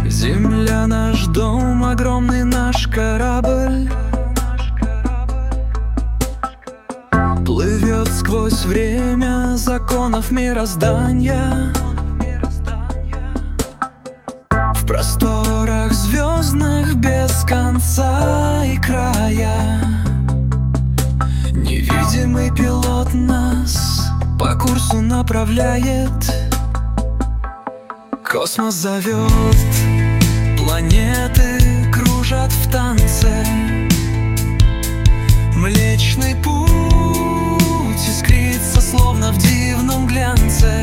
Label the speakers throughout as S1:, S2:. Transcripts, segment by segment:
S1: Земля наш дом, огромный наш корабль плывет сквозь время законов мироздания. В просторах звездных без конца и края невидимый пилот нас по курсу направляет. Космос зовет, планеты кружат в танце. Млечный путь искрится, словно в дивном глянце.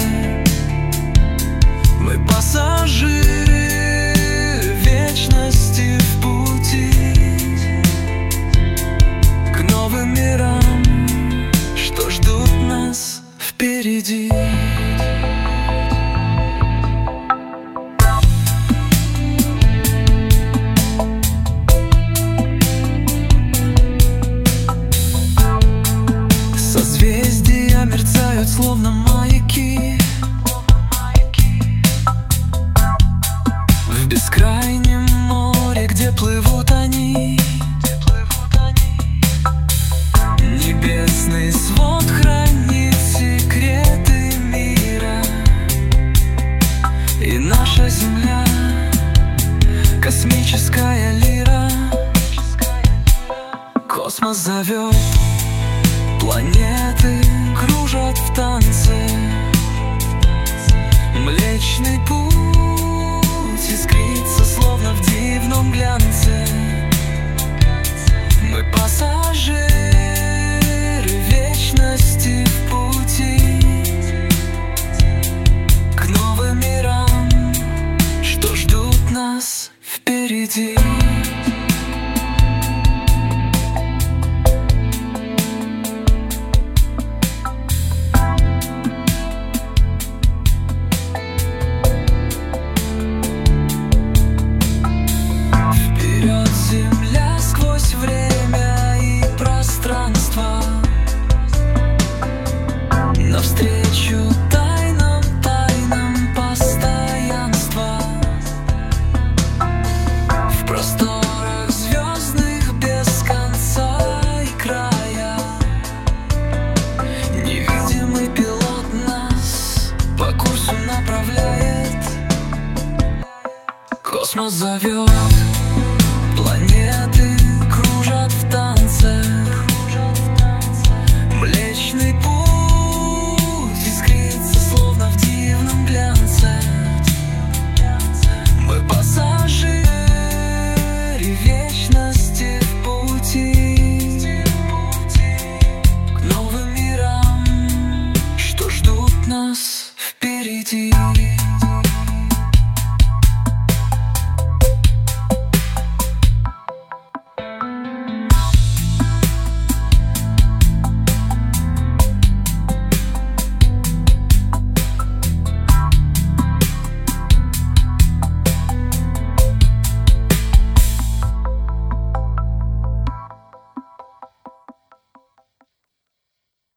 S1: Мы пассажиры вечности в пути к новым мирам, что ждут нас впереди. Созвездия мерцают, словно маяки в бескрайнем море, где плывут они. Небесный свод хранит секреты мира, и наша Земля — космическая лира. Космос зовет, планеты кружат в танце. Млечный путь искрится, словно в дивном глянце. Мы пассажиры вечности в пути к новым мирам, что ждут нас впереди. Навстречу тайнам постоянства в просторах звездных без конца и края. Невидимый пилот нас по курсу направляет. Космос зовет, планеты кружат в танце. Млечный путь искрится, словно в дивном глянце. Мы пассажиры вечности в пути к новым мирам, что ждут нас впереди.